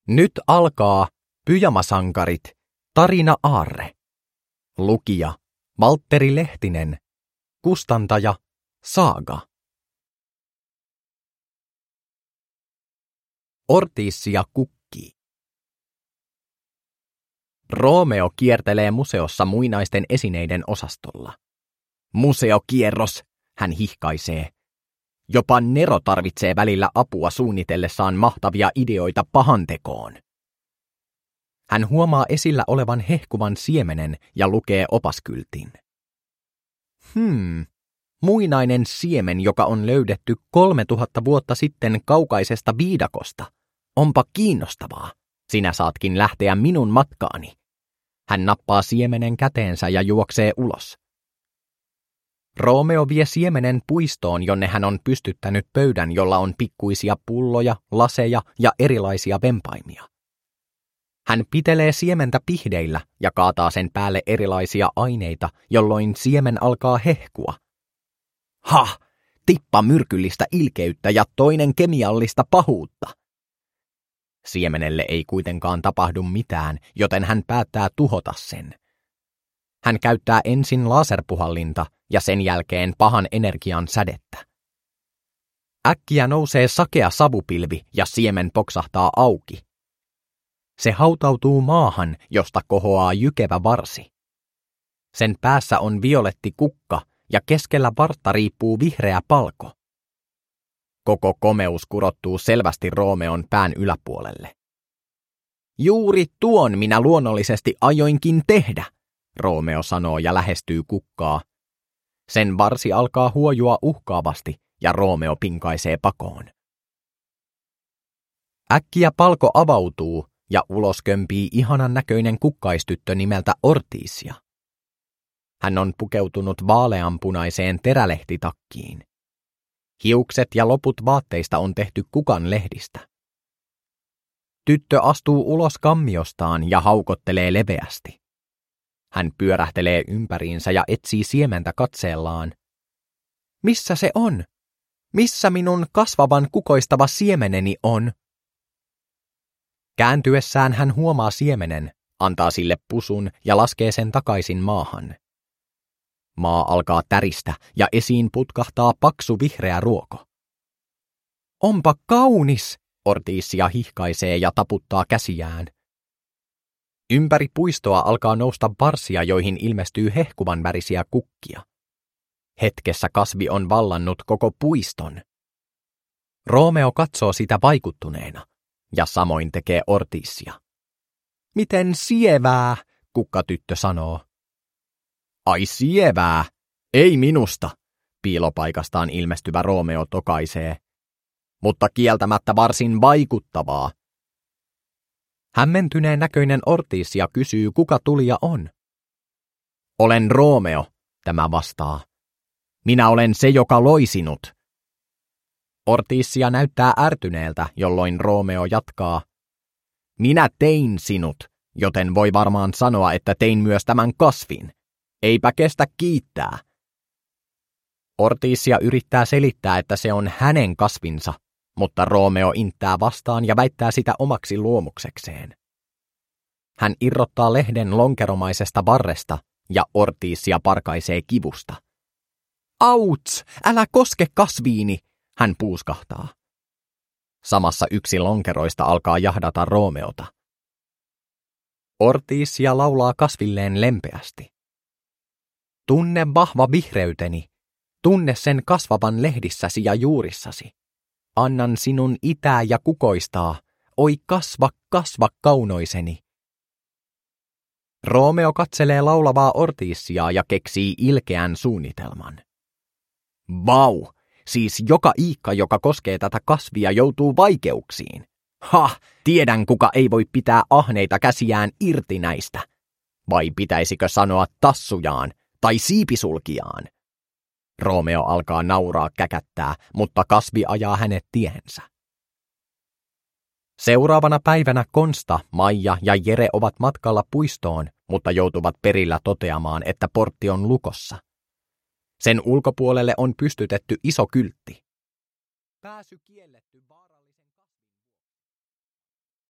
Nyt alkaa Pyjamasankarit, tarina aarre. Lukija Valtteri Lehtinen. Kustantaja Saaga. Ortiisia kukkii. Roomeo kiertelee museossa muinaisten esineiden osastolla. Museokierros, hän hihkaisee. Jopa Nero tarvitsee välillä apua suunnitellessaan mahtavia ideoita pahantekoon. Hän huomaa esillä olevan hehkuvan siemenen ja lukee opaskyltin. Muinainen siemen, joka on löydetty 3000 vuotta sitten kaukaisesta viidakosta. Onpa kiinnostavaa. Sinä saatkin lähteä minun matkaani. Hän nappaa siemenen käteensä ja juoksee ulos. Roomeo vie siemenen puistoon, jonne hän on pystyttänyt pöydän, jolla on pikkuisia pulloja, laseja ja erilaisia vempaimia. Hän pitelee siementä pihdeillä ja kaataa sen päälle erilaisia aineita, jolloin siemen alkaa hehkua. Tippa myrkyllistä ilkeyttä ja toinen kemiallista pahuutta. Siemenelle ei kuitenkaan tapahdu mitään, joten hän päättää tuhota sen. Hän käyttää ensin laserpuhallinta ja sen jälkeen pahan energian sädettä. Äkkiä nousee sakea savupilvi ja siemen poksahtaa auki. Se hautautuu maahan, josta kohoaa jykevä varsi. Sen päässä on violetti kukka ja keskellä vartta riippuu vihreä palko. Koko komeus kurottuu selvästi Roomeon pään yläpuolelle. Juuri tuon minä luonnollisesti ajoinkin tehdä, Roomeo sanoo ja lähestyy kukkaa. Sen varsi alkaa huojua uhkaavasti ja Roomeo pinkaisee pakoon. Äkkiä palko avautuu ja ulos kömpii ihanan näköinen kukkaistyttö nimeltä Ortiisia. Hän on pukeutunut vaaleanpunaiseen terälehtitakkiin. Hiukset ja loput vaatteista on tehty kukan lehdistä. Tyttö astuu ulos kammiostaan ja haukottelee leveästi. Hän pyörähtelee ympäriinsä ja etsii siementä katseellaan. Missä se on? Missä minun kasvavan kukoistava siemeneni on? Kääntyessään hän huomaa siemenen, antaa sille pusun ja laskee sen takaisin maahan. Maa alkaa täristä ja esiin putkahtaa paksu vihreä ruoko. Onpa kaunis, Ortiisia hihkaisee ja taputtaa käsiään. Ympäri puistoa alkaa nousta varsia, joihin ilmestyy hehkuvan värisiä kukkia. Hetkessä kasvi on vallannut koko puiston. Roomeo katsoo sitä vaikuttuneena, ja samoin tekee Ortiisia. Miten sievää, kukkatyttö sanoo. Ai sievää, ei minusta, piilopaikastaan ilmestyvä Roomeo tokaisee. Mutta kieltämättä varsin vaikuttavaa. Hämmentyneen näköinen Ortiisia kysyy, kuka tulija on. Olen Roomeo, tämä vastaa. Minä olen se, joka loi sinut. Ortiisia näyttää ärtyneeltä, jolloin Roomeo jatkaa. Minä tein sinut, joten voi varmaan sanoa, että tein myös tämän kasvin. Eipä kestä kiittää. Ortiisia yrittää selittää, että se on hänen kasvinsa, mutta Roomeo inttää vastaan ja väittää sitä omaksi luomuksekseen. Hän irrottaa lehden lonkeromaisesta varresta ja Ortiisia parkaisee kivusta. Auts, älä koske kasviini, hän puuskahtaa. Samassa yksi lonkeroista alkaa jahdata Roomeota. Ortiisia laulaa kasvilleen lempeästi. Tunne vahva vihreyteni, tunne sen kasvavan lehdissäsi ja juurissasi. Annan sinun itää ja kukoistaa, oi kasva, kasva kaunoiseni. Roomeo katselee laulavaa Ortiisiaa ja keksii ilkeän suunnitelman. Vau, siis joka iikka, joka koskee tätä kasvia, joutuu vaikeuksiin. Tiedän, kuka ei voi pitää ahneita käsiään irti näistä. Vai pitäisikö sanoa tassujaan tai siipisulkijaan? Roomeo alkaa nauraa käkättää, mutta kasvi ajaa hänet tiehensä. Seuraavana päivänä Konsta, Maija ja Jere ovat matkalla puistoon, mutta joutuvat perillä toteamaan, että portti on lukossa. Sen ulkopuolelle on pystytetty iso kyltti. Pääsy kielletty.